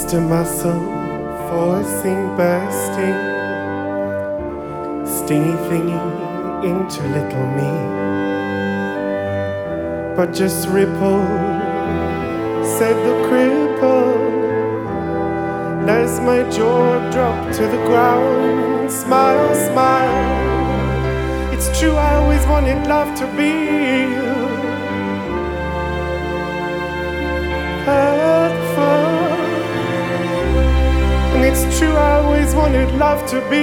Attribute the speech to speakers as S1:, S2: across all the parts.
S1: Mr. Muscle, forcing, bursting, stingy thingy into little me. But just ripple, said the cripple, as my jaw dropped to the ground. Smile, smile, it's true I always wanted love to be hurtful. And it's true I always wanted love to be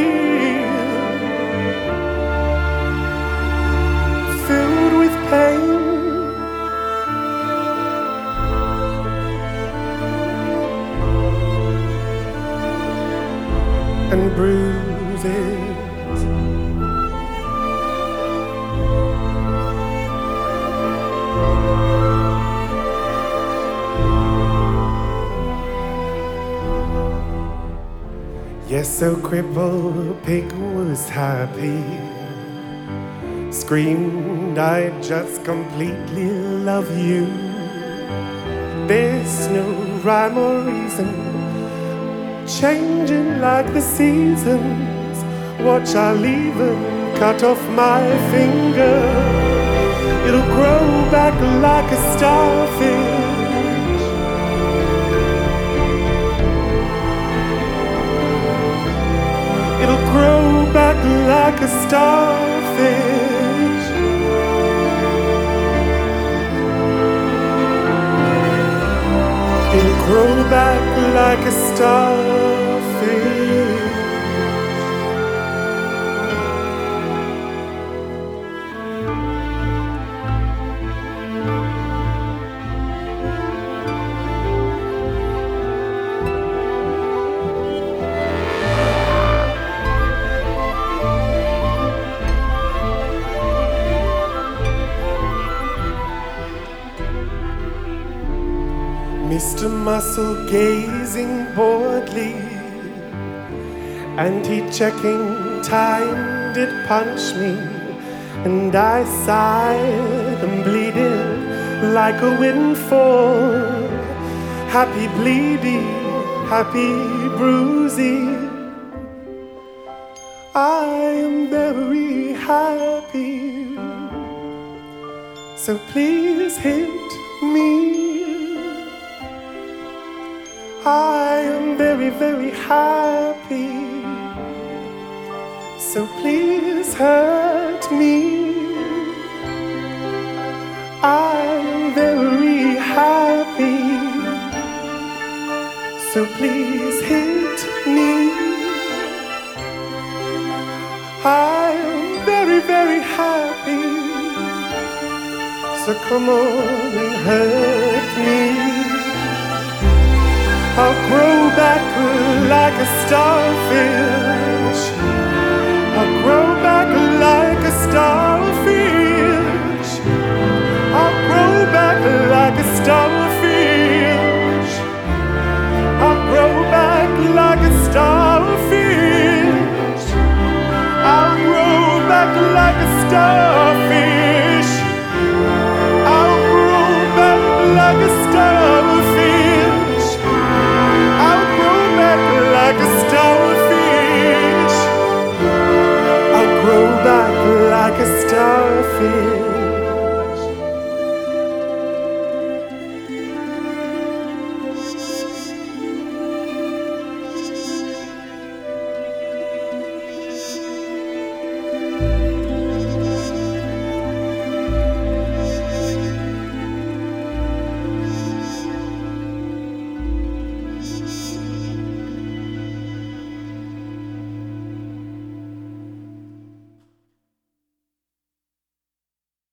S1: filled with pain and bruises. Yes, so crippled pig was happy, screamed, I just completely love you. There's no rhyme or reason, changing like the seasons. Watch, I'll even cut off my finger, it'll grow back like a starfish. It'll grow back like a starfish. It'll grow back like a starfish. Mr. Muscle gazing boredly, and he checking time did punch me, and I sighed and bleeded like a windfall. Happy bleedy, happy bruisey, I am very happy, so please hit me. I am very, very happy, so please hurt me. I am very happy, so please hit me. I am very, very happy, so come on and hurt me. I'll grow back like a starfish. I'll grow back like a starfish. I'll grow back like a starfish. I'll grow back like a starfish. I'll grow back like a starfish.